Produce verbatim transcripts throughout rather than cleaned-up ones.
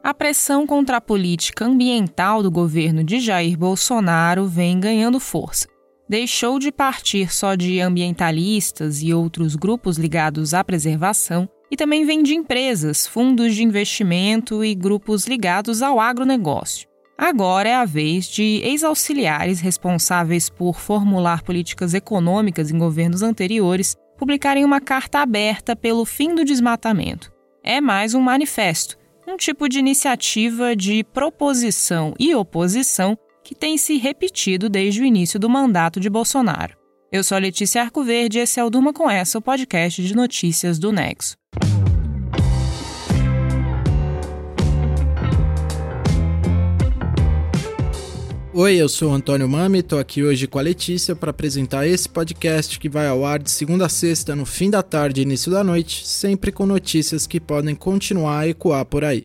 A pressão contra a política ambiental do governo de Jair Bolsonaro vem ganhando força. Deixou de partir só de ambientalistas e outros grupos ligados à preservação e também vem de empresas, fundos de investimento e grupos ligados ao agronegócio. Agora é a vez de ex-auxiliares responsáveis por formular políticas econômicas em governos anteriores publicarem uma carta aberta pelo fim do desmatamento. É mais um manifesto, um tipo de iniciativa de proposição e oposição que tem se repetido desde o início do mandato de Bolsonaro. Eu sou a Letícia Arcoverde e esse é o Durma Com Essa, o podcast de notícias do Nexo. Oi, eu sou o Antônio Mami, estou aqui hoje com a Letícia para apresentar esse podcast que vai ao ar de segunda a sexta, no fim da tarde e início da noite, sempre com notícias que podem continuar a ecoar por aí.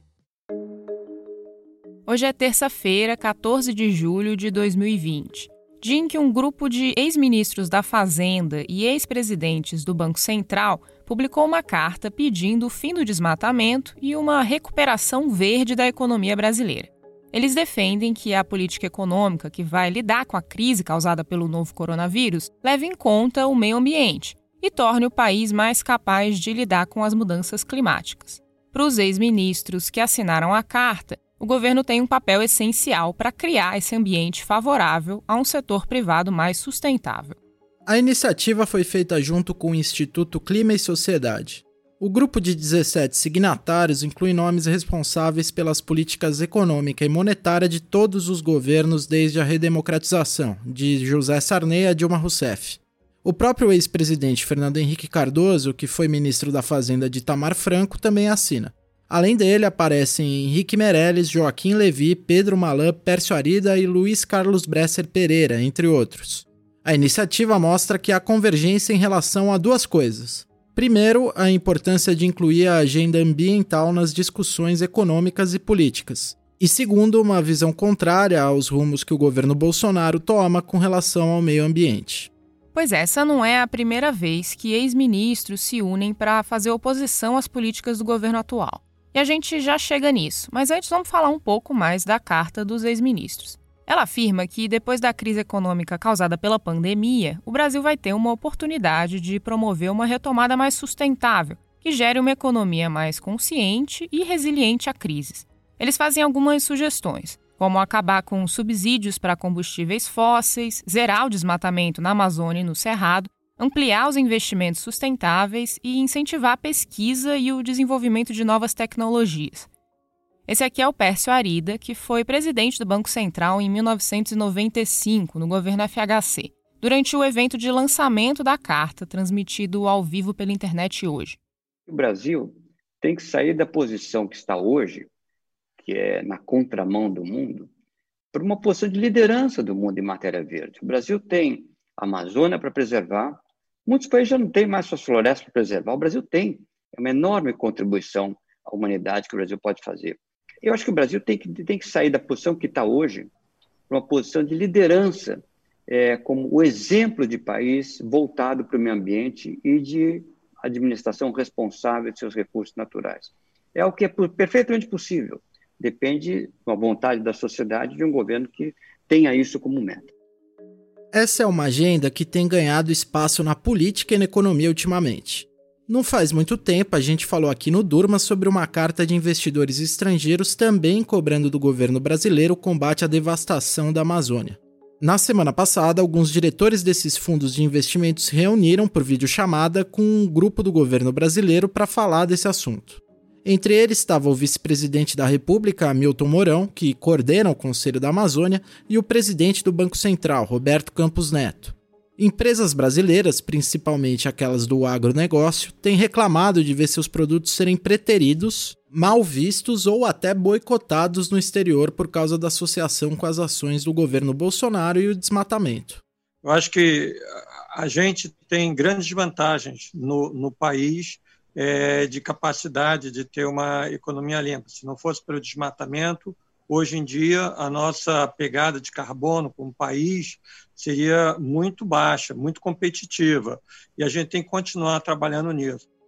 Hoje é terça-feira, quatorze de julho de dois mil e vinte, dia em que um grupo de ex-ministros da Fazenda e ex-presidentes do Banco Central publicou uma carta pedindo o fim do desmatamento e uma recuperação verde da economia brasileira. Eles defendem que a política econômica que vai lidar com a crise causada pelo novo coronavírus leve em conta o meio ambiente e torne o país mais capaz de lidar com as mudanças climáticas. Para os ex-ministros que assinaram a carta, o governo tem um papel essencial para criar esse ambiente favorável a um setor privado mais sustentável. A iniciativa foi feita junto com o Instituto Clima e Sociedade. O grupo de dezessete signatários inclui nomes responsáveis pelas políticas econômica e monetária de todos os governos desde a redemocratização, de José Sarney a Dilma Rousseff. O próprio ex-presidente Fernando Henrique Cardoso, que foi ministro da Fazenda de Itamar Franco, também assina. Além dele, aparecem Henrique Meirelles, Joaquim Levy, Pedro Malan, Pércio Arida e Luiz Carlos Bresser Pereira, entre outros. A iniciativa mostra que há convergência em relação a duas coisas. Primeiro, a importância de incluir a agenda ambiental nas discussões econômicas e políticas. E segundo, uma visão contrária aos rumos que o governo Bolsonaro toma com relação ao meio ambiente. Pois essa não é a primeira vez que ex-ministros se unem para fazer oposição às políticas do governo atual. E a gente já chega nisso, mas antes vamos falar um pouco mais da carta dos ex-ministros. Ela afirma que, depois da crise econômica causada pela pandemia, o Brasil vai ter uma oportunidade de promover uma retomada mais sustentável, que gere uma economia mais consciente e resiliente a crises. Eles fazem algumas sugestões, como acabar com subsídios para combustíveis fósseis, zerar o desmatamento na Amazônia e no Cerrado, ampliar os investimentos sustentáveis e incentivar a pesquisa e o desenvolvimento de novas tecnologias. Esse aqui é o Pércio Arida, que foi presidente do Banco Central em mil novecentos e noventa e cinco, no governo F H C, durante o evento de lançamento da carta, transmitido ao vivo pela internet hoje. O Brasil tem que sair da posição que está hoje, que é na contramão do mundo, para uma posição de liderança do mundo em matéria verde. O Brasil tem a Amazônia para preservar, muitos países já não têm mais suas florestas para preservar, o Brasil tem. É uma enorme contribuição à humanidade que o Brasil pode fazer. Eu acho que o Brasil tem que, tem que sair da posição que está hoje para uma posição de liderança, é, como o exemplo de país voltado para o meio ambiente e de administração responsável de seus recursos naturais. É o que é perfeitamente possível. Depende da vontade da sociedade de um governo que tenha isso como meta. Essa é uma agenda que tem ganhado espaço na política e na economia ultimamente. Não faz muito tempo, a gente falou aqui no Durma sobre uma carta de investidores estrangeiros também cobrando do governo brasileiro o combate à devastação da Amazônia. Na semana passada, alguns diretores desses fundos de investimentos se reuniram por videochamada com um grupo do governo brasileiro para falar desse assunto. Entre eles estava o vice-presidente da República, Hamilton Mourão, que coordena o Conselho da Amazônia, e o presidente do Banco Central, Roberto Campos Neto. Empresas brasileiras, principalmente aquelas do agronegócio, têm reclamado de ver seus produtos serem preteridos, mal vistos ou até boicotados no exterior por causa da associação com as ações do governo Bolsonaro e o desmatamento. Eu acho que a gente tem grandes vantagens no, no país é, de capacidade de ter uma economia limpa. Se não fosse pelo desmatamento, hoje em dia a nossa pegada de carbono como país seria muito baixa, muito competitiva, e a gente tem que continuar trabalhando nisso.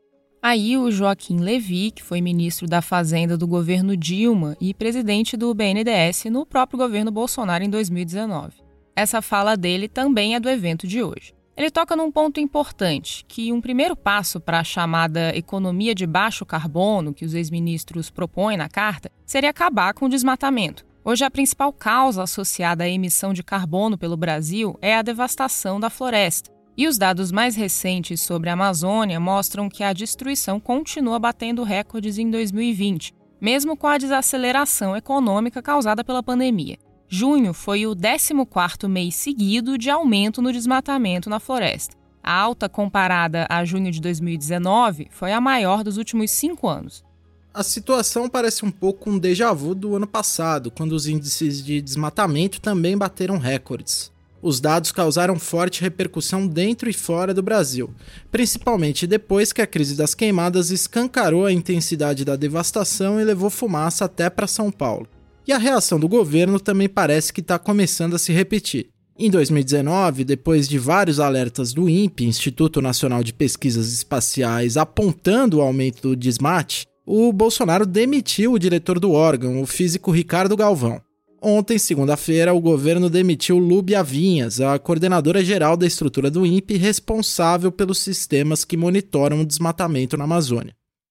Aí o Joaquim Levy, que foi ministro da Fazenda do governo Dilma e presidente do B N D E S no próprio governo Bolsonaro em dois mil e dezenove. Essa fala dele também é do evento de hoje. Ele toca num ponto importante, que um primeiro passo para a chamada economia de baixo carbono que os ex-ministros propõem na carta seria acabar com o desmatamento. Hoje a principal causa associada à emissão de carbono pelo Brasil é a devastação da floresta. E os dados mais recentes sobre a Amazônia mostram que a destruição continua batendo recordes em dois mil e vinte, mesmo com a desaceleração econômica causada pela pandemia. Junho foi o décimo quarto mês seguido de aumento no desmatamento na floresta. A alta comparada a junho de dois mil e dezenove foi a maior dos últimos cinco anos. A situação parece um pouco um déjà vu do ano passado, quando os índices de desmatamento também bateram recordes. Os dados causaram forte repercussão dentro e fora do Brasil, principalmente depois que a crise das queimadas escancarou a intensidade da devastação e levou fumaça até para São Paulo. E a reação do governo também parece que está começando a se repetir. Em dois mil e dezenove, depois de vários alertas do INPE, Instituto Nacional de Pesquisas Espaciais, apontando o aumento do desmate, o Bolsonaro demitiu o diretor do órgão, o físico Ricardo Galvão. Ontem, segunda-feira, o governo demitiu Lúbia Vinhas, a coordenadora-geral da estrutura do INPE, responsável pelos sistemas que monitoram o desmatamento na Amazônia.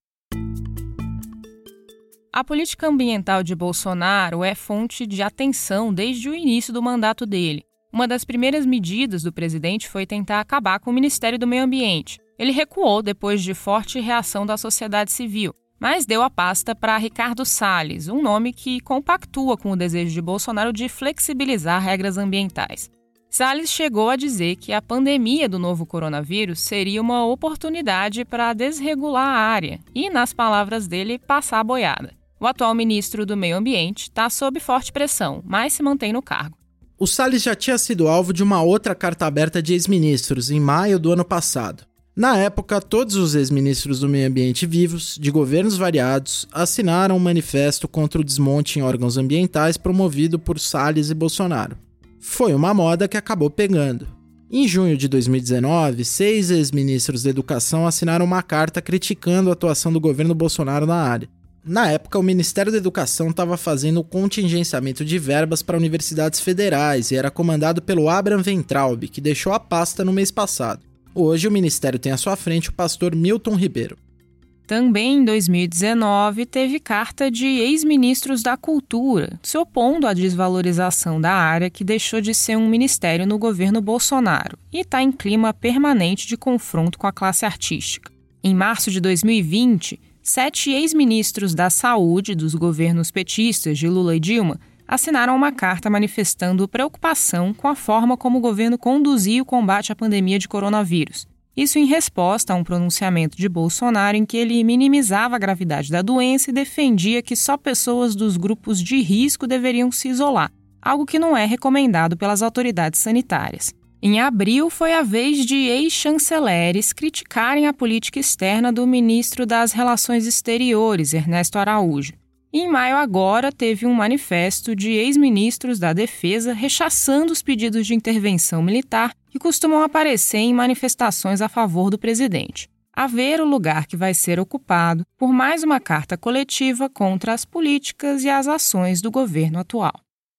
A política ambiental de Bolsonaro é fonte de atenção desde o início do mandato dele. Uma das primeiras medidas do presidente foi tentar acabar com o Ministério do Meio Ambiente. Ele recuou depois de forte reação da sociedade civil, mas deu a pasta para Ricardo Salles, um nome que compactua com o desejo de Bolsonaro de flexibilizar regras ambientais. Salles chegou a dizer que a pandemia do novo coronavírus seria uma oportunidade para desregular a área e, nas palavras dele, passar a boiada. O atual ministro do Meio Ambiente está sob forte pressão, mas se mantém no cargo. O Salles já tinha sido alvo de uma outra carta aberta de ex-ministros em maio do ano passado. Na época, todos os ex-ministros do meio ambiente vivos, de governos variados, assinaram um manifesto contra o desmonte em órgãos ambientais promovido por Salles e Bolsonaro. Foi uma moda que acabou pegando. Em junho de dois mil e dezenove, seis ex-ministros da Educação assinaram uma carta criticando a atuação do governo Bolsonaro na área. Na época, o Ministério da Educação estava fazendo o contingenciamento de verbas para universidades federais e era comandado pelo Abraham Weintraub, que deixou a pasta no mês passado. Hoje, o Ministério tem à sua frente o pastor Milton Ribeiro. Também em dois mil e dezenove, teve carta de ex-ministros da Cultura, se opondo à desvalorização da área que deixou de ser um ministério no governo Bolsonaro e está em clima permanente de confronto com a classe artística. Em março de dois mil e vinte, sete ex-ministros da Saúde dos governos petistas de Lula e Dilma assinaram uma carta manifestando preocupação com a forma como o governo conduzia o combate à pandemia de coronavírus. Isso em resposta a um pronunciamento de Bolsonaro em que ele minimizava a gravidade da doença e defendia que só pessoas dos grupos de risco deveriam se isolar, algo que não é recomendado pelas autoridades sanitárias. Em abril, foi a vez de ex-chanceleres criticarem a política externa do ministro das Relações Exteriores, Ernesto Araújo. E em maio agora, teve um manifesto de ex-ministros da Defesa rechaçando os pedidos de intervenção militar que costumam aparecer em manifestações a favor do presidente. A ver o lugar que vai ser ocupado por mais uma carta coletiva contra as políticas e as ações do governo atual.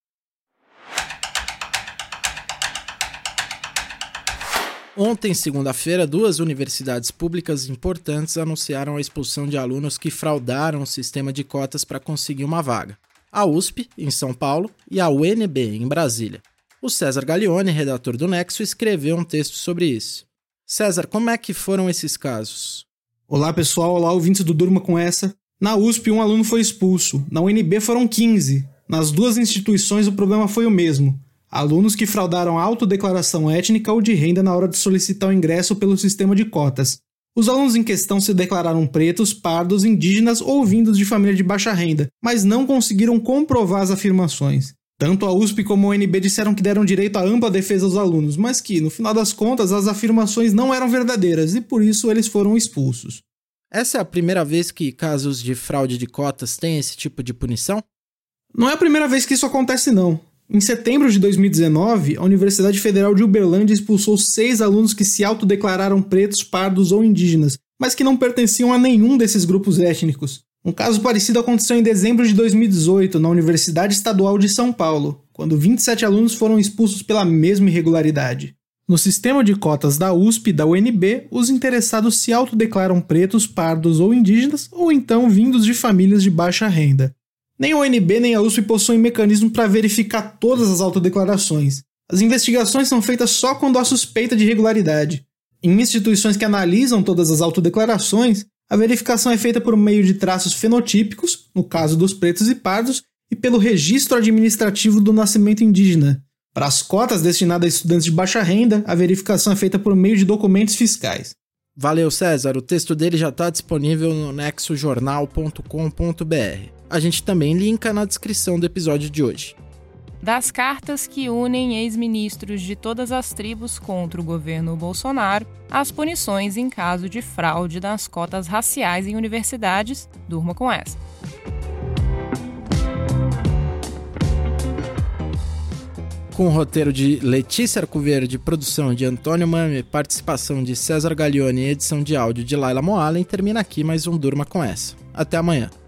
Ontem, segunda-feira, duas universidades públicas importantes anunciaram a expulsão de alunos que fraudaram o sistema de cotas para conseguir uma vaga. A U S P, em São Paulo, e a U N B, em Brasília. O César Gaglione, redator do Nexo, escreveu um texto sobre isso. César, como é que foram esses casos? Olá, pessoal. Olá, ouvintes do Durma com Essa. Na U S P, um aluno foi expulso. Na U N B foram quinze. Nas duas instituições, o problema foi o mesmo. Alunos que fraudaram a autodeclaração étnica ou de renda na hora de solicitar o ingresso pelo sistema de cotas. Os alunos em questão se declararam pretos, pardos, indígenas ou vindos de família de baixa renda, mas não conseguiram comprovar as afirmações. Tanto a U S P como a U N B disseram que deram direito à ampla defesa aos alunos, mas que, no final das contas, as afirmações não eram verdadeiras e por isso eles foram expulsos. Essa é a primeira vez que casos de fraude de cotas têm esse tipo de punição? Não é a primeira vez que isso acontece, não. Em setembro de dois mil e dezenove, a Universidade Federal de Uberlândia expulsou seis alunos que se autodeclararam pretos, pardos ou indígenas, mas que não pertenciam a nenhum desses grupos étnicos. Um caso parecido aconteceu em dezembro de dois mil e dezoito, na Universidade Estadual de São Paulo, quando vinte e sete alunos foram expulsos pela mesma irregularidade. No sistema de cotas da U S P e da U N B, os interessados se autodeclaram pretos, pardos ou indígenas, ou então vindos de famílias de baixa renda. Nem a U N B nem a U S P possuem mecanismo para verificar todas as autodeclarações. As investigações são feitas só quando há suspeita de irregularidade. Em instituições que analisam todas as autodeclarações, a verificação é feita por meio de traços fenotípicos, no caso dos pretos e pardos, e pelo registro administrativo do nascimento indígena. Para as cotas destinadas a estudantes de baixa renda, a verificação é feita por meio de documentos fiscais. Valeu, César. O texto dele já está disponível no nexo jornal ponto com ponto b r. A gente também linka na descrição do episódio de hoje. Das cartas que unem ex-ministros de todas as tribos contra o governo Bolsonaro, às punições em caso de fraude nas cotas raciais em universidades, durma com essa. Com o roteiro de Letícia Arcoverde, produção de Antônio Mami, participação de César Gaglione e edição de áudio de Laila Moalen, termina aqui mais um Durma com essa. Até amanhã.